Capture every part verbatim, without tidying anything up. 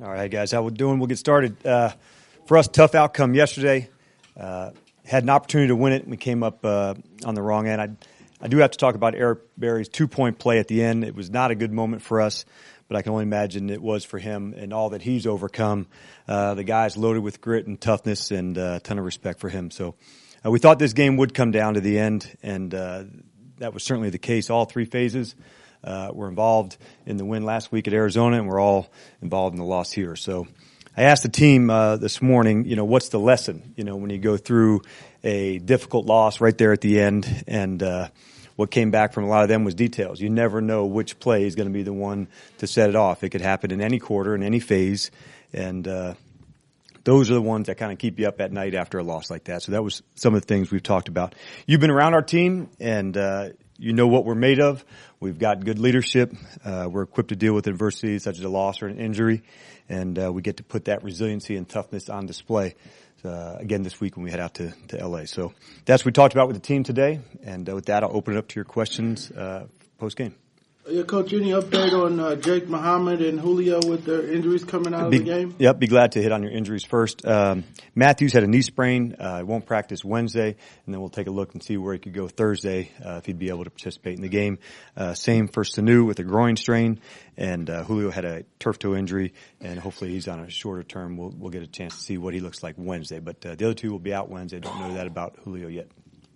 All right, guys, how we doing? We'll get started. Uh, for us, tough outcome yesterday. Uh, had an opportunity to win it, and we came up uh, on the wrong end. I, I do have to talk about Eric Berry's two-point play at the end. It was not a good moment for us, but I can only imagine it was for him and all that he's overcome. Uh, the guy's loaded with grit and toughness, and uh, a ton of respect for him. So uh, we thought this game would come down to the end, and uh, that was certainly the case. All three phases uh, were involved in the win last week at Arizona, and we're all involved in the loss here. So I asked the team uh, this morning, you know, what's the lesson, you know, when you go through a difficult loss right there at the end, and uh, what came back from a lot of them was details. You never know which play is going to be the one to set it off. It could happen in any quarter, in any phase, and uh, those are the ones that kind of keep you up at night after a loss like that. So that was some of the things we've talked about. You've been around our team, and uh, you know what we're made of. We've got good leadership. Uh, we're equipped to deal with adversity such as a loss or an injury, and uh, we get to put that resiliency and toughness on display uh, again this week when we head out to, to L A. So that's what we talked about with the team today, and uh, with that, I'll open it up to your questions uh, post-game. Yeah, Coach, any update on uh, Jake Muhammad and Julio with their injuries coming out be, of the game? Yep, be glad to hit on your injuries first. Um, Matthews had a knee sprain. Uh, he won't practice Wednesday, and then we'll take a look and see where he could go Thursday uh, if he'd be able to participate in the game. Uh, same for Sanu with a groin strain, and uh, Julio had a turf toe injury, and hopefully he's on a shorter term. We'll, we'll get a chance to see what he looks like Wednesday. But uh, the other two will be out Wednesday. Don't know that about Julio yet.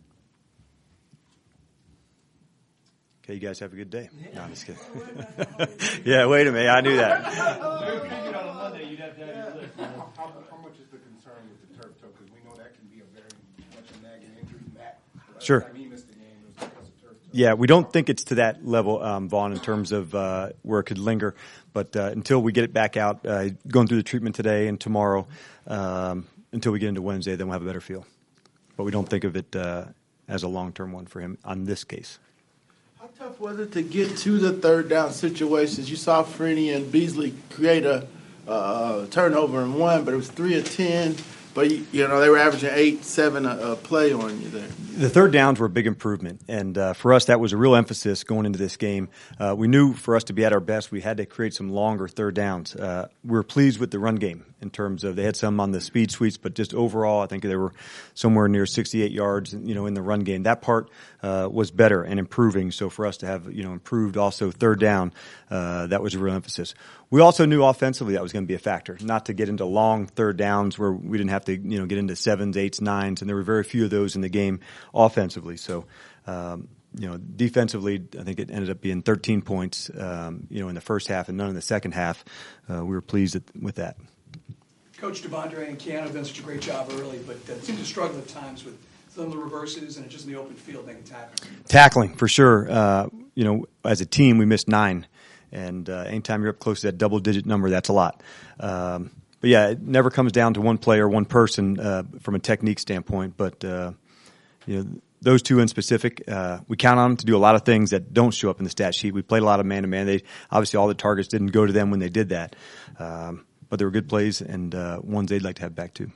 Okay, you guys have a good day. No, I'm just kidding. Yeah, wait a minute. I knew that. How much is the concern with the turf toe? Because we know that can be a very much a nagging injury. Matt, sure. Time he missed the game, it was because of turf toe. Yeah, we don't think it's to that level, um, Vaughn, in terms of uh, where it could linger. But uh, until we get it back out, uh, going through the treatment today and tomorrow, um, until we get into Wednesday, then we'll have a better feel. But we don't think of it uh, as a long-term one for him on this case. How tough was it to get to the third down situations? You saw Freeney and Beasley create a uh, turnover in one, but it was three of ten. But, you, you know, they were averaging eight, seven a, a play on you there. The third downs were a big improvement, and uh, for us that was a real emphasis going into this game. Uh, we knew for us to be at our best, we had to create some longer third downs. Uh, we were pleased with the run game in terms of they had some on the speed sweeps, but just overall, I think they were somewhere near sixty-eight yards, you know, in the run game. That part uh, was better and improving. So for us to have, you know, improved also third down, uh, that was a real emphasis. We also knew offensively that was going to be a factor, not to get into long third downs where we didn't have to, you know, get into sevens, eights, nines, and there were very few of those in the game offensively. So, um, you know, defensively, I think it ended up being thirteen points, um, you know, in the first half and none in the second half. Uh, we were pleased with that. Coach Devondre and Keanu have done such a great job early, but uh, seem to struggle at times with some of the reverses and just in the open field making tackling. Tackling, for sure. Uh, you know, as a team, we missed nine. And uh, anytime you're up close to that double-digit number, that's a lot. Um, but, yeah, it never comes down to one player, one person uh, from a technique standpoint. But, uh, you know, those two in specific, uh, we count on them to do a lot of things that don't show up in the stat sheet. We played a lot of man-to-man. They obviously, all the targets didn't go to them when they did that. Um, but they were good plays and uh, ones they'd like to have back, too.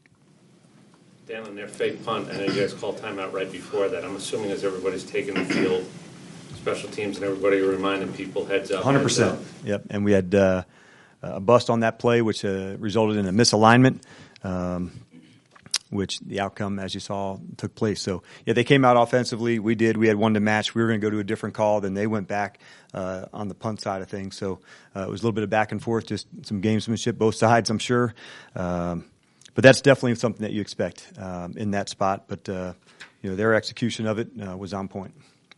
Dan, on their fake punt, I know you guys called timeout right before that. I'm assuming as everybody's taking the field, special teams and everybody are reminding people heads up. one hundred percent. Yep. And we had uh, a bust on that play, which uh, resulted in a misalignment, um, which the outcome, as you saw, took place. So, yeah, they came out offensively. We did. We had one to match. We were going to go to a different call. Then they went back uh, on the punt side of things. So uh, it was a little bit of back and forth, just some gamesmanship, both sides, I'm sure. Um, but that's definitely something that you expect um, in that spot. But, uh, you know, their execution of it uh, was on point.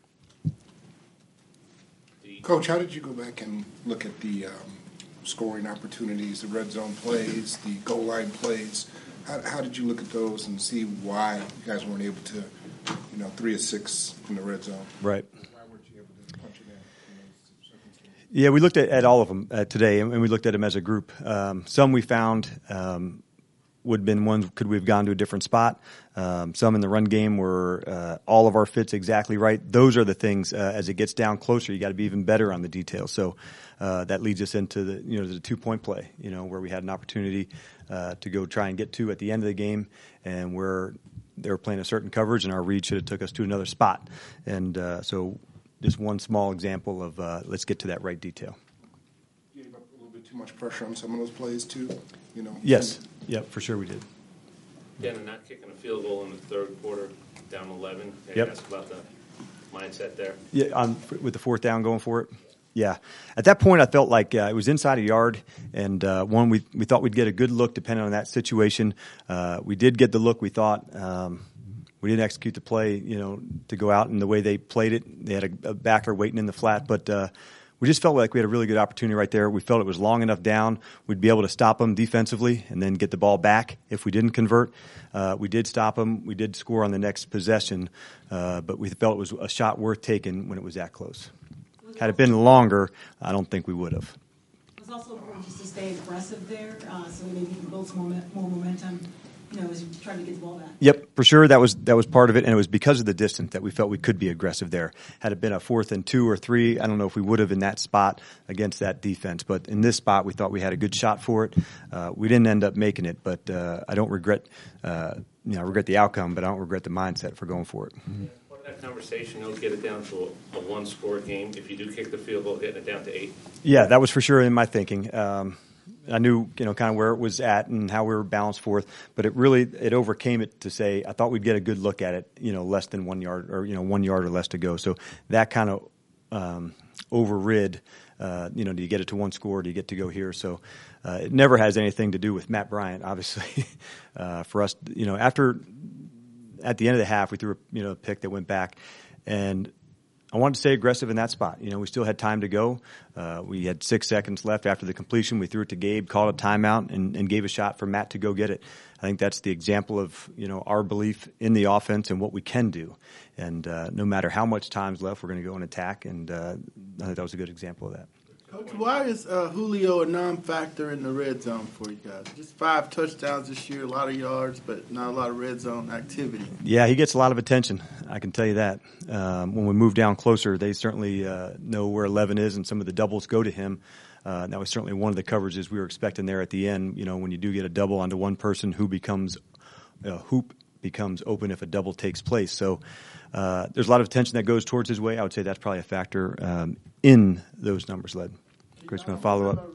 Coach, how did you go back and look at the um, scoring opportunities, the red zone plays, the goal line plays? How, how did you look at those and see why you guys weren't able to, you know, three of six in the red zone? Right. Why weren't you able to punch it in in those circumstances? Yeah, we looked at, at all of them uh, today, and we looked at them as a group. Um, some we found um, would have been ones, could we have gone to a different spot? Um, some in the run game were uh, all of our fits exactly right. Those are the things, uh, as it gets down closer, you got to be even better on the details. So uh, that leads us into the, you know, the two-point play, you know, where we had an opportunity uh, to go try and get two at the end of the game, and where they were playing a certain coverage, and our read should have took us to another spot. And uh, so just one small example of uh, let's get to that right detail. Gave up a little bit too too much pressure on some of those plays too? You know. Yes, yep, for sure we did. Dan, and not kicking a field goal in the third quarter, down eleven. Can Yep. you ask about the mindset there? Yeah, on, with the fourth down going for it. Yeah, at that point I felt like uh, it was inside a yard, and uh, one we we thought we'd get a good look depending on that situation. Uh, we did get the look we thought. Um, we didn't execute the play, you know, to go out in the way they played it. They had a, a backer waiting in the flat, but uh, we just felt like we had a really good opportunity right there. We felt it was long enough down. We'd be able to stop them defensively and then get the ball back if we didn't convert. Uh, we did stop them. We did score on the next possession, uh, but we felt it was a shot worth taking when it was that close. Had it been longer, I don't think we would have. It was also important just to stay aggressive there, uh, so maybe you can build some moment, more momentum, you know, as you try to get the ball back. Yep, for sure. That was that was part of it, and it was because of the distance that we felt we could be aggressive there. Had it been a fourth and two or three, I don't know if we would have in that spot against that defense. But in this spot, we thought we had a good shot for it. Uh, we didn't end up making it, but uh, I don't regret, uh, you know, I regret the outcome, but I don't regret the mindset for going for it. Mm-hmm. That conversation, you'll get it down to a, a one-score game. If you do kick the field goal, getting it down to eight. Yeah, that was for sure in my thinking. Um, I knew, you know, kind of where it was at and how we were balanced forth, but it really it overcame it to say I thought we'd get a good look at it, you know, less than one yard or you know one yard or less to go. So that kind of um, overrid. Uh, you know, do you get it to one score? Do you get to go here? So uh, it never has anything to do with Matt Bryant, obviously. uh, for us, you know, after. At the end of the half, we threw a, you know, a pick that went back, and I wanted to stay aggressive in that spot. You know, we still had time to go. Uh, we had six seconds left after the completion. We threw it to Gabe, called a timeout, and, and gave a shot for Matt to go get it. I think that's the example of, you know, our belief in the offense and what we can do. And uh, no matter how much time's left, we're going to go and attack, and uh, I think that was a good example of that. Coach, why is uh, Julio a non-factor in the red zone for you guys? Just five touchdowns this year, a lot of yards, but not a lot of red zone activity. Yeah, he gets a lot of attention. I can tell you that. Um, when we move down closer, they certainly uh, know where eleven is, and some of the doubles go to him. Uh, that was certainly one of the coverages we were expecting there at the end. You know, when you do get a double onto one person, who becomes uh, hoop becomes open if a double takes place. So uh, there's a lot of attention that goes towards his way. I would say that's probably a factor um, in those numbers led. Chris, you want to follow up?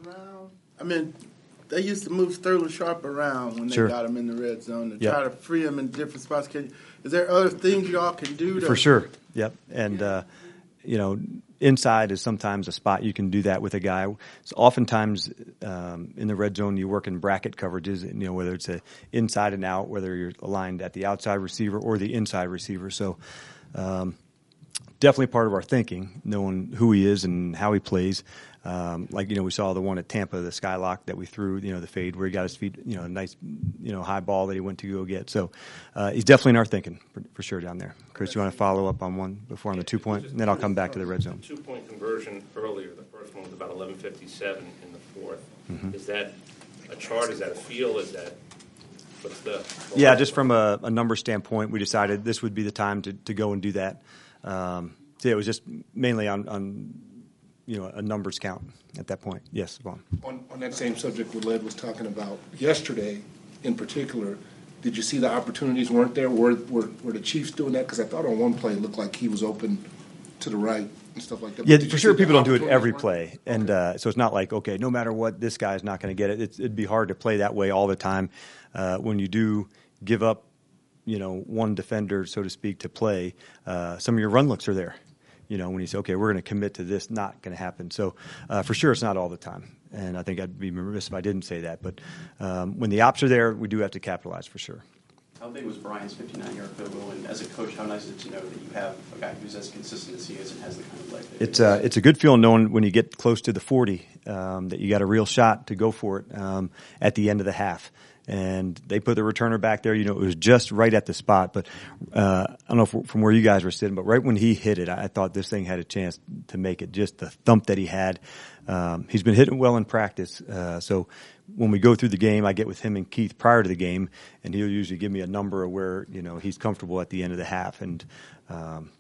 I mean, they used to move Sterling Sharp around when they Sure. got him in the red zone to Yep. try to free him in different spots. Can, is there other things y'all can do? To, For sure. Yep. And, uh, you know, inside is sometimes a spot you can do that with a guy. So oftentimes um, in the red zone, you work in bracket coverages, you know, whether it's a inside and out, whether you're aligned at the outside receiver or the inside receiver. So um, definitely part of our thinking, knowing who he is and how he plays. Um, like, you know, we saw the one at Tampa, the Skylock that we threw, you know, the fade where he got his feet, you know, a nice, you know, high ball that he went to go get. So uh, he's definitely in our thinking for, for sure down there. Chris, you want to follow up on one before on the two point, and then I'll come back to the red zone. Two point conversion earlier. The first one was about eleven fifty-seven in the fourth. Mm-hmm. Is that a chart? Is that a feel? Is that what's the? Yeah, just from a, a number standpoint, we decided this would be the time to, to go and do that. Um, so yeah, it was just mainly on, on you know, a numbers count at that point. Yes, Vaughn. On, on that same subject what Led was talking about yesterday in particular, did you see the opportunities weren't there? Were, were, were the Chiefs doing that? Because I thought on one play it looked like he was open to the right and stuff like that. Yeah, But did for you sure see the people don't do it opportunities every weren't- play. And uh, so it's not like, okay, no matter what, this guy's not going to get it. It's, it'd be hard to play that way all the time. Uh, when you do give up, you know, one defender, so to speak, to play, uh, some of your run looks are there. You know, when you say, okay, we're going to commit to this, not going to happen. So uh, for sure it's not all the time. And I think I'd be remiss if I didn't say that. But um, when the ops are there, we do have to capitalize for sure. How big was Brian's fifty-nine-yard field goal? And as a coach, how nice is it to know that you have a guy who's as consistent as he is and has the kind of leg that It's he a, is? it's a good feeling knowing when you get close to the forty um, that you got a real shot to go for it um, at the end of the half. And they put the returner back there. You know, it was just right at the spot. But uh, I don't know if, from where you guys were sitting, but right when he hit it, I, I thought this thing had a chance to make it. Just the thump that he had. Um, he's been hitting well in practice. Uh, so when we go through the game, I get with him and Keith prior to the game, and he'll usually give me a number of where, you know, he's comfortable at the end of the half. And um,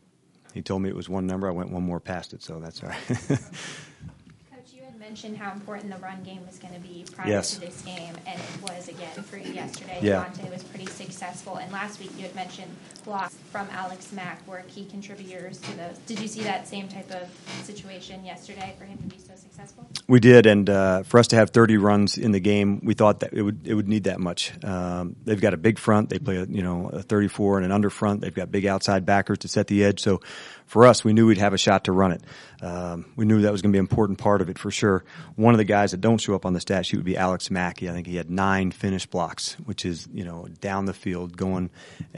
he told me it was one number. I went one more past it, so that's all right. You had mentioned how important the run game was going to be prior Yes. to this game, and it was again for you yesterday. Yeah. Devontae was pretty successful, and last week you had mentioned blocks from Alex Mack were key contributors to those. Did you see that same type of situation yesterday for him to be so so successful? We did, and uh, for us to have thirty runs in the game, we thought that it would it would need that much. Um, they've got a big front. They play a, you know a thirty-four and an under front. They've got big outside backers to set the edge. So for us, we knew we'd have a shot to run it. Um, we knew that was going to be an important part of it for sure. One of the guys that don't show up on the stat sheet would be Alex Mackey. I think he had nine finished blocks, which is you know down the field going,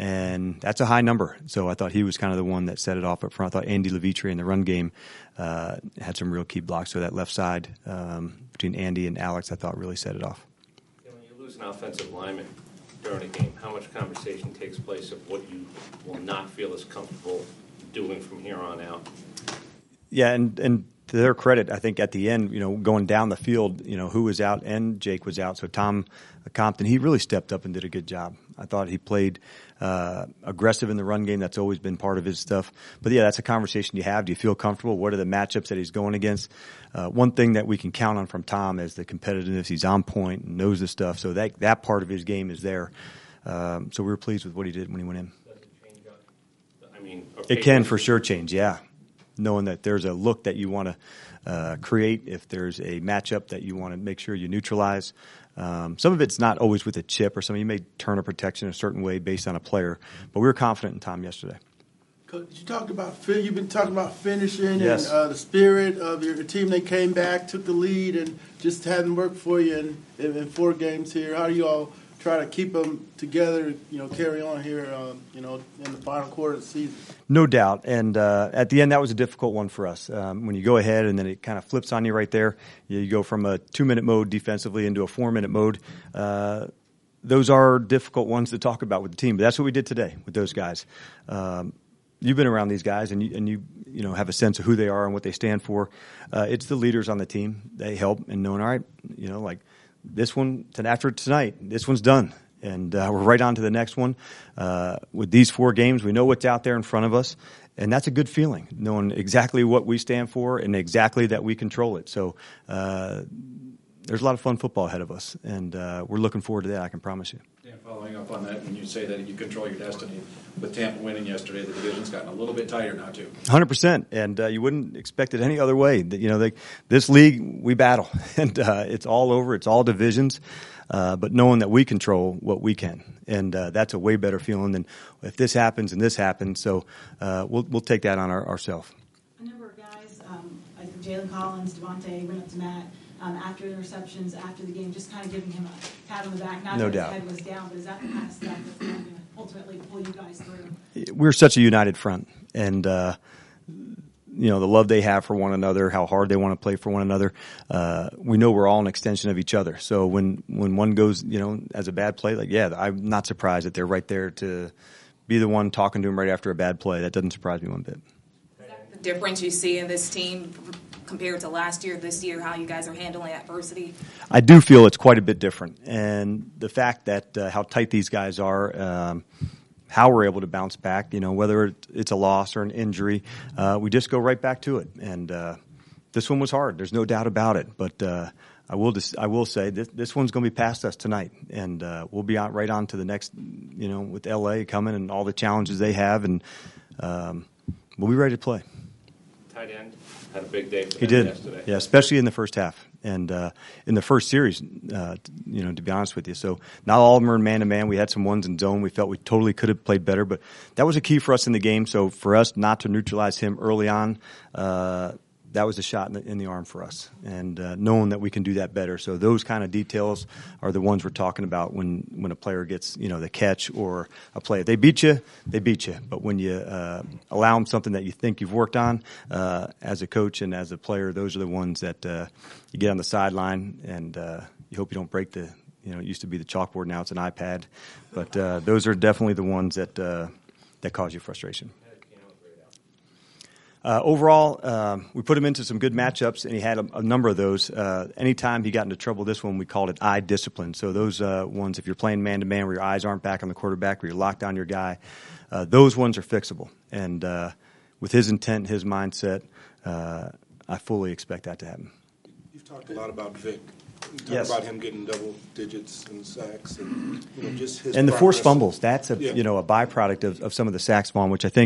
and that's a high number. So I thought he was kind of the one that set it off up front. I thought Andy Levitre in the run game uh, had some real key blocks. So that left side um, between Andy and Alex, I thought really set it off. Yeah, when you lose an offensive lineman during a game, how much conversation takes place of what you will not feel as comfortable doing from here on out? Yeah, and and to their credit, I think at the end, you know, going down the field, you know, who was out and Jake was out. So Tom Compton, he really stepped up and did a good job. I thought he played uh, aggressive in the run game. That's always been part of his stuff. But yeah, that's a conversation you have. Do you feel comfortable? What are the matchups that he's going against? Uh, one thing that we can count on from Tom is the competitiveness. He's on point and knows the stuff. So that that part of his game is there. Um, so we were pleased with what he did when he went in. Does it change up? I mean, It can for sure change, yeah. Knowing that there's a look that you want to uh, create, if there's a matchup that you want to make sure you neutralize. Um, some of it's not always with a chip, or some of you may turn a protection a certain way based on a player. But we were confident in Tom yesterday. Coach, you talked about fin- you've been talking about finishing Yes. and uh, the spirit of your team. They came back, took the lead, and just hadn't worked for you in, in, in four games here. How do you all try to keep them together? You know, carry on here. Um, you know, in the final quarter of the season. No doubt. And uh, at the end, that was a difficult one for us. Um, when you go ahead and then it kind of flips on you right there, you, you go from a two-minute mode defensively into a four-minute mode. Uh, those are difficult ones to talk about with the team, but that's what we did today with those guys. Um, you've been around these guys, and you, and you you know have a sense of who they are and what they stand for. Uh, it's the leaders on the team. They help in knowing, all right, you know, like this one, after tonight, this one's done. And uh, we're right on to the next one. Uh, with these four games, we know what's out there in front of us, and that's a good feeling, knowing exactly what we stand for and exactly that we control it. So uh, there's a lot of fun football ahead of us, and uh, we're looking forward to that, I can promise you. Yeah, following up on that, when you say that you control your destiny, with Tampa winning yesterday, the division's gotten a little bit tighter now, too. one hundred percent, and uh, you wouldn't expect it any other way. You know, they, this league, we battle, and uh, it's all over. It's all divisions. Uh, but knowing that we control what we can, and uh, that's a way better feeling than if this happens and this happens. So uh, we'll we'll take that on our, ourselves. A number of guys, um, like Jalen Collins, Devontae, went up to Matt um, after the receptions, after the game, just kind of giving him a pat on the back. Not No that doubt. his head was down, but is that the kind of stuff that's going to ultimately pull you guys through? We're such a united front, and uh, you know the love they have for one another, how hard they want to play for one another. Uh, we know we're all an extension of each other. So when when one goes, you know, as a bad play, like yeah, I'm not surprised that they're right there to be the one talking to him right after a bad play. That doesn't surprise me one bit. Is that the difference you see in this team compared to last year, this year, how you guys are handling adversity? I do feel it's quite a bit different, and the fact that uh, how tight these guys are. Um, how we're able to bounce back, you know, whether it's a loss or an injury, uh, we just go right back to it. And uh, this one was hard. There's no doubt about it. But uh, I will just, I will say this, this one's going to be past us tonight, and uh, we'll be on right on to the next, you know, with L A coming and all the challenges they have, and um, we'll be ready to play. Tight end had a big day for He them did, yesterday. yeah, especially in the first half. And uh, in the first series, uh, you know, to be honest with you. So not all of them are in man-to-man. We had some ones in zone. We felt we totally could have played better. But that was a key for us in the game. So for us not to neutralize him early on, uh, that was a shot in the, in the arm for us. And uh, knowing that we can do that better. So those kind of details are the ones we're talking about when, when a player gets, you know, the catch or a play. If they beat you, they beat you. But when you uh, allow them something that you think you've worked on uh, as a coach and as a player, those are the ones that uh, you get on the sideline and uh, you hope you don't break the, you know, it used to be the chalkboard, now it's an iPad. But uh, those are definitely the ones that uh, that cause you frustration. Uh, overall, um, we put him into some good matchups, and he had a, a number of those. Uh, anytime he got into trouble, this one we called it eye discipline. So those uh, ones, if you're playing man-to-man where your eyes aren't back on the quarterback, where you're locked on your guy, uh, those ones are fixable. And uh, with his intent, his mindset, uh, I fully expect that to happen. You've talked a lot about Vic. You talk Yes. about him getting double digits in sacks, and you know just his And the forced progress. fumbles, that's a Yeah. you know a byproduct of, of some of the sacks, Vaughn, which I think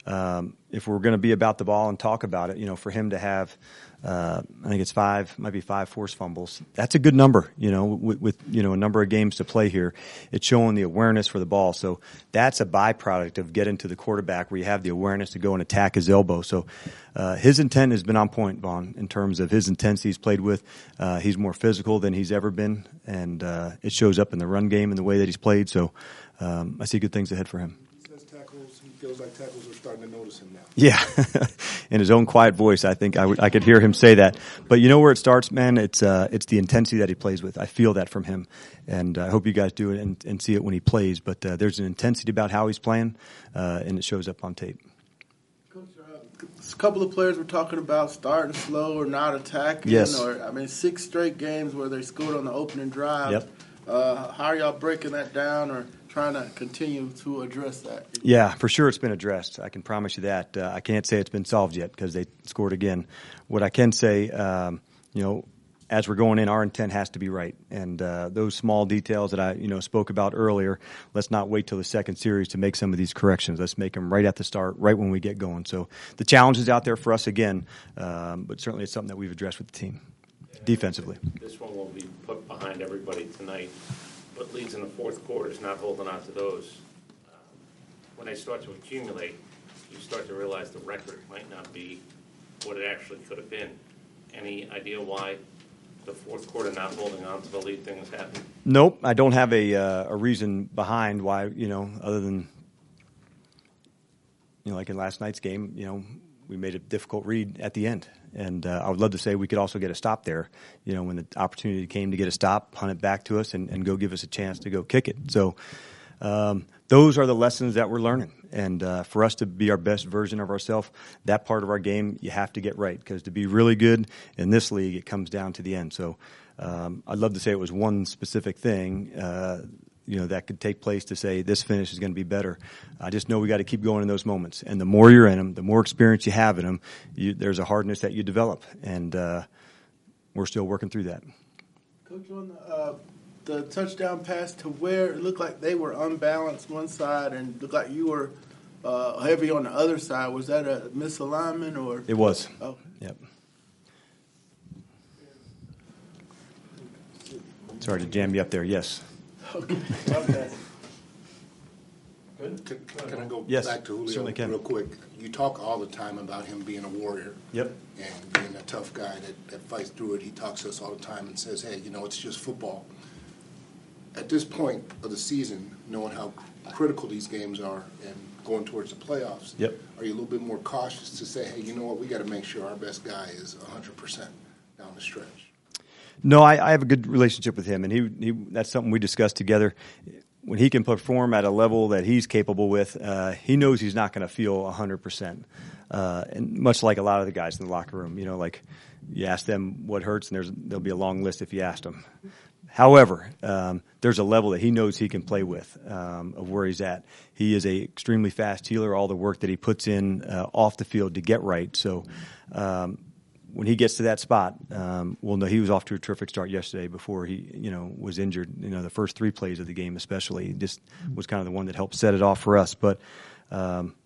um, if we're going to be about the ball and talk about it, you know, for him to have, uh, I think it's five, might be five forced fumbles. That's a good number, you know, with, with, you know, a number of games to play here. It's showing the awareness for the ball. So that's a byproduct of getting to the quarterback where you have the awareness to go and attack his elbow. So, uh, his intent has been on point, Vaughn, in terms of his intensity he's played with. Uh, he's more physical than he's ever been, and, uh, it shows up in the run game and the way that he's played. So, um, I see good things ahead for him. Tackles, he feels like tackles are starting to notice him now. Yeah, in his own quiet voice, I think I, w- I could hear him say that. But you know where it starts, man? It's uh, it's the intensity that he plays with. I feel that from him, and I hope you guys do it and, and see it when he plays. But uh, there's an intensity about how he's playing, uh, and it shows up on tape. Coach, uh, a couple of players were talking about starting slow or not attacking. Yes. Or I mean, six straight games where they scored on the opening drive. Yep. Uh, how are y'all breaking that down or trying to continue to address that? Yeah, for sure it's been addressed. I can promise you that. Uh, I can't say it's been solved yet because they scored again. What I can say, um, you know, as we're going in, our intent has to be right. And uh, those small details that I, you know, spoke about earlier, let's not wait till the second series to make some of these corrections. Let's make them right at the start, right when we get going. So the challenge is out there for us again, um, but certainly it's something that we've addressed with the team defensively. This one will be put behind everybody tonight. But leads in the fourth quarter is not holding on to those. Uh, when they start to accumulate, you start to realize the record might not be what it actually could have been. Any idea why the fourth quarter not holding on to the lead thing has happened? Nope, I don't have a uh, a reason behind why, you know, other than, you know, like in last night's game, you know, we made a difficult read at the end. And uh, I would love to say we could also get a stop there, you know, when the opportunity came to get a stop, punt it back to us, and, and go give us a chance to go kick it. So um, those are the lessons that we're learning. And uh, for us to be our best version of ourselves, that part of our game you have to get right, because to be really good in this league, it comes down to the end. So um, I'd love to say it was one specific thing, uh, you know, that could take place to say this finish is going to be better. I just know we got to keep going in those moments. And the more you're in them, the more experience you have in them, you, there's a hardness that you develop. And uh, we're still working through that. Coach, on the, uh, the touchdown pass to where it looked like they were unbalanced one side and looked like you were uh, heavy on the other side, was that a misalignment or? It was. Oh. Yep. Sorry to jam you up there. Yes. Okay. Okay. Can, can I go Yes, back to Julio certainly can. real quick? You talk all the time about him being a warrior. Yep. And being a tough guy that, that fights through it. He talks to us all the time and says, hey, you know, it's just football. At this point of the season, knowing how critical these games are and going towards the playoffs, Yep. are you a little bit more cautious to say, hey, you know what, we got to make sure our best guy is one hundred percent down the stretch? No, I, I have a good relationship with him, and he, he that's something we discussed together. When he can perform at a level that he's capable with, uh, he knows he's not going to feel one hundred percent. Uh, and much like a lot of the guys in the locker room, you know, like you ask them what hurts, and there's there'll be a long list if you asked them. However, um, there's a level that he knows he can play with um, of where he's at. He is a extremely fast healer. All the work that he puts in uh, off the field to get right. So um, when he gets to that spot, um, we'll know he was off to a terrific start yesterday before he, you know, was injured. You know, the first three plays of the game, especially, just was kind of the one that helped set it off for us. But um,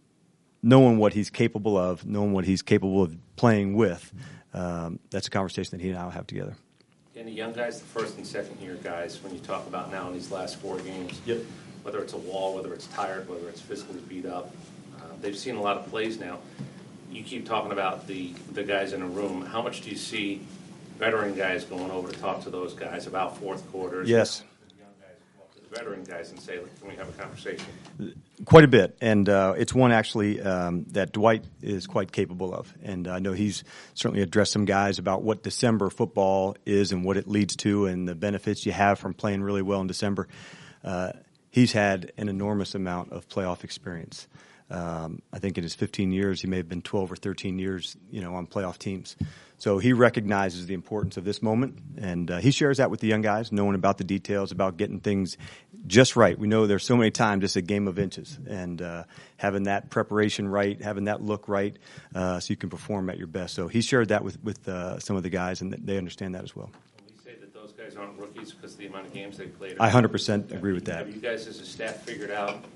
knowing what he's capable of, knowing what he's capable of playing with, um, that's a conversation that he and I will have together. And the young guys, the first and second year guys, when you talk about now in these last four games, Yep. whether it's a wall, whether it's tired, whether it's physically beat up, uh, they've seen a lot of plays now. You keep talking about the, the guys in a room. How much do you see veteran guys going over to talk to those guys about fourth quarters? Yes. Young guys go up to the veteran guys and say, can we have a conversation? Quite a bit, and uh, it's one actually um, that Dwight is quite capable of. And I know he's certainly addressed some guys about what December football is and what it leads to and the benefits you have from playing really well in December. Uh, he's had an enormous amount of playoff experience. Um, I think in his fifteen years, he may have been twelve or thirteen years, you know, on playoff teams. So he recognizes the importance of this moment, and uh, he shares that with the young guys, knowing about the details, about getting things just right. We know there's so many times it's a game of inches, and uh, having that preparation right, having that look right, uh, so you can perform at your best. So he shared that with, with uh, some of the guys, and they understand that as well. Can we say that those guys aren't rookies because of the amount of games they played? I one hundred percent agree with that. Have you guys as a staff figured out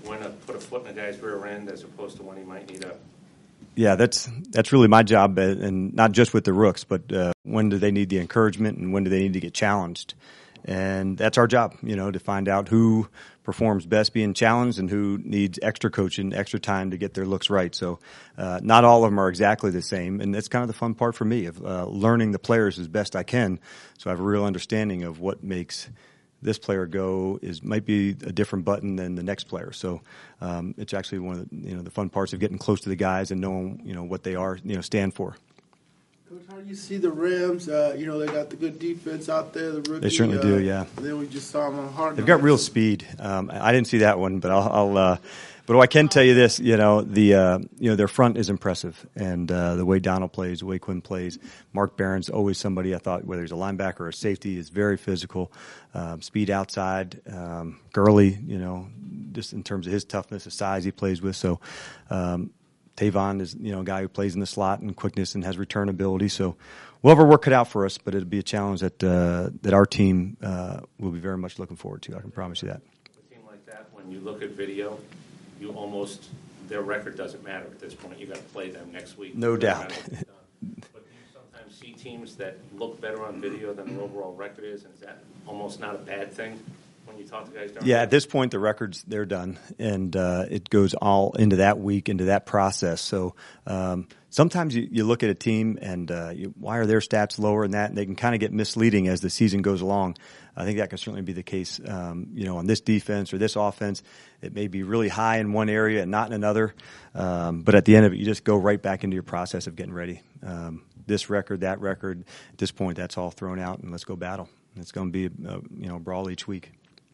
when to put a foot in a guy's rear end as opposed to when he might need a. Yeah, that's that's really my job, and not just with the rooks, but uh, when do they need the encouragement and when do they need to get challenged? And that's our job, you know, to find out who performs best being challenged and who needs extra coaching, extra time to get their looks right. So uh, not all of them are exactly the same, and that's kind of the fun part for me of uh, learning the players as best I can, so I have a real understanding of what makes this player go is might be a different button than the next player. So um, it's actually one of the, you know, the fun parts of getting close to the guys and knowing, you know, what they are, you know, stand for. Coach, how do you see the Rams? Uh, you know, they got the good defense out there. The rookie, They certainly uh, do, yeah. Then we just saw them on hard. They've got real speed. Um, I didn't see that one, but I'll. I'll uh, but I can tell you this: you know, the uh, you know their front is impressive, and uh, the way Donald plays, the way Quinn plays. Mark Barron's always somebody I thought, whether he's a linebacker or a safety, is very physical, um, speed outside. Um, Gurley, you know, just in terms of his toughness, the size he plays with. So. Um, Tavon is, you know, a guy who plays in the slot and quickness and has return ability. So we'll have our work cut out for us, but it'll be a challenge that uh, that our team uh, will be very much looking forward to. I can promise you that. A team like that, when you look at video, you almost their record doesn't matter at this point. You got to play them next week. No doubt. But do you sometimes see teams that look better on video than their overall record is, and is that almost not a bad thing? When you talk to guys down Yeah, at this point, the records, they're done, and uh, it goes all into that week, into that process. So um, sometimes you, you look at a team and uh, you, why are their stats lower than that? And they can kind of get misleading as the season goes along. I think that can certainly be the case, um, you know, on this defense or this offense. It may be really high in one area and not in another, um, but at the end of it, you just go right back into your process of getting ready. Um, this record, that record, at this point, that's all thrown out, and let's go battle. It's going to be, a, you know, brawl each week.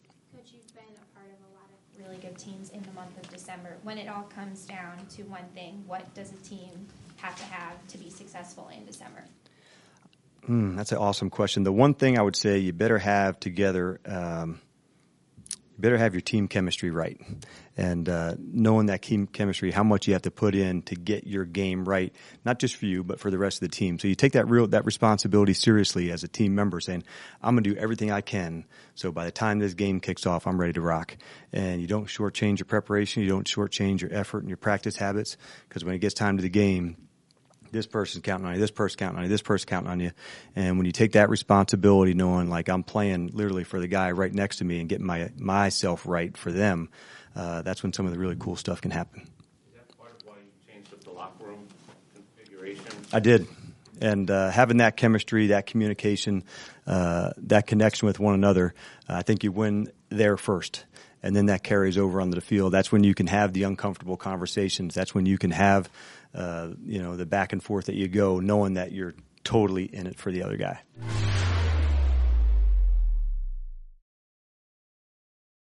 Really good teams in the month of December. When it all comes down to one thing, what does a team have to have to be successful in December? Mm, that's an awesome question. The one thing I would say you better have together, um, you better have your team chemistry right. And uh, knowing that team chemistry, how much you have to put in to get your game right, not just for you, but for the rest of the team. So you take that real that responsibility seriously as a team member, saying, I'm going to do everything I can. So by the time this game kicks off, I'm ready to rock. And you don't shortchange your preparation. You don't shortchange your effort and your practice habits, because when it gets time to the game, this person's counting on you, this person's counting on you, this person's counting on you. And when you take that responsibility, knowing like I'm playing literally for the guy right next to me and getting my myself right for them, uh, that's when some of the really cool stuff can happen. Is that part of why you changed up the locker room configuration? I did. And uh, having that chemistry, that communication, uh, that connection with one another, uh, I think you win there first. And then that carries over onto the field. That's when you can have the uncomfortable conversations. That's when you can have, uh, you know, the back and forth that you go, knowing that you're totally in it for the other guy.